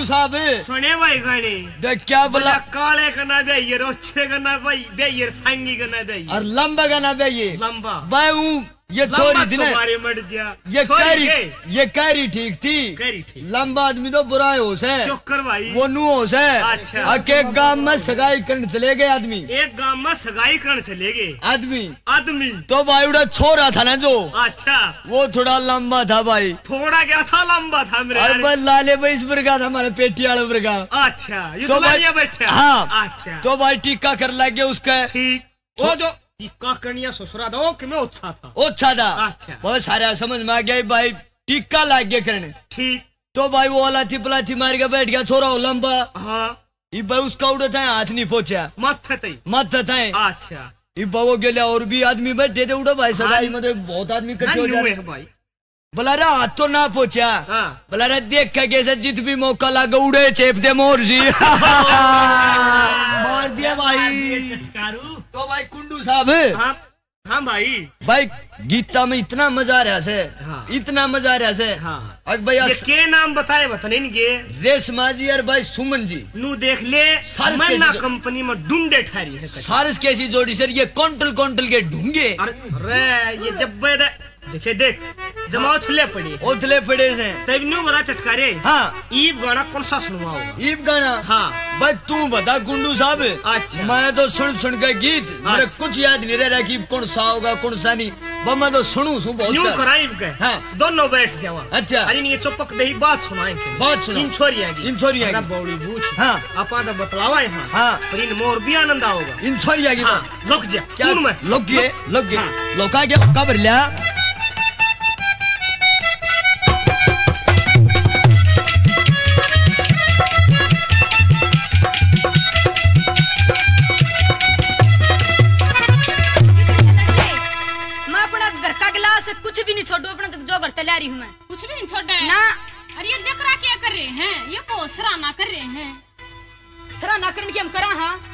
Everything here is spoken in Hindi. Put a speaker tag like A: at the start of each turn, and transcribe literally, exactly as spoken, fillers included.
A: कुंडू साहब
B: सुने भाई गाने
A: देख क्या बोला
B: काले करना बेयर अच्छे करना भाई बेयर सांगी करना बेयर
A: और लंबा करना बेयर
B: लंबा
A: भाई हूँ ये छोरी थी ना
B: मर जा
A: ये कैरी ये कैरी ठीक थी
B: कैरी ठीक
A: लंबा आदमी तो बुरा होश है
B: चोकर भाई
A: वो नू होश है
B: अच्छा
A: एक गांव में सगाई करने चले गए आदमी
B: एक गांव में सगाई करने चले गए
A: आदमी
B: आदमी
A: तो भाई उड़ा छोरा था ना जो
B: अच्छा
A: वो थोड़ा लंबा था भाई
B: थोड़ा क्या था लंबा था मेरे
A: और भाई लाले भाई इस प्रकार था हमारे पेटी वाले प्रकार
B: अच्छा ये तो भाई बैठे
A: हाँ
B: अच्छा
A: तो भाई टीका कर लग गया उसका
B: ठीक वो जो टीका करनिया ससुरा था वो किमें अच्छा था
A: अच्छा था
B: अच्छा
A: बहुत सारा समझ में आ गया भाई टीका लग गया करने
B: ठीक
A: तो भाई वो लाठी पलाठी मार के बैठ गया छोरा हो लंबा
B: हाँ
A: ये भाई उसका उड़ा था हाथ नहीं पहुंचा
B: मत थे
A: मत था
B: अच्छा
A: ये वो गया और भी आदमी बैठे थे उड़ा भाई सगाई में तो बहुत आदमी इकट्ठे हो जाए
B: भाई
A: बोला रे हाथ तो ना पहुंचा बोला रे देख के कैसे जित भी मौका लगा उड़े चेप दे मोर जी मार दिया भाई तो भाई कुंडू साहब
B: हाँ, हाँ भाई
A: भाई गीता में इतना मजा आ रहा से
B: हाँ,
A: इतना मजा आ रहा से
B: हाँ,
A: और भाई
B: ये के नाम बताए बताने इनके
A: रेशमा जी और भाई सुमन जी
B: नू देख ले मन्ना कंपनी में ढूंढे ठहरी है
A: सारस कैसी जोड़ी सर ये कौंटल कौंटल के ढूंढे
B: अरे ये जब देखे देख जमा उथले पड़े
A: उथले पड़े से
B: तब न्यू बता चटकारे
A: हाँ
B: ईब गाना कौन सा सुनवाओ
A: ईब गाना
B: हाँ
A: भाई तू बता गुंडू साहब
B: अच्छा
A: मैं तो सुन सुन के गीत मेरे कुछ याद नहीं रह रहा कि कौन सा होगा कौन सा नहीं बस मैं तो सुनू सुन बहुत
B: न्यू कराई के
A: हाँ
B: दोनों बैठ जावा
A: अच्छा
B: अरे नहीं चुपक दही बात सुनाएंगे
A: बात सुना
B: इन छोरिया की
A: इन छोरिया की
B: बौड़ी बूछ
A: हाँ
B: अपा तो बतलावा है
A: हाँ
B: पर इन मोर भी आनंद आओगा
A: इन छोरिया की
B: हाँ लुक जा
A: क्या लुक गए लुक गए लोका क्या कबर लिया
C: कुछ भी नहीं छोड़ो अपना जो घर तैयार रही हूँ मैं
D: कुछ भी नहीं छोड़ा है
C: ना।
D: अरे ये जकरा क्या कर रहे हैं ये को सराहना कर रहे हैं
C: सराहना करने की हम करा हाँ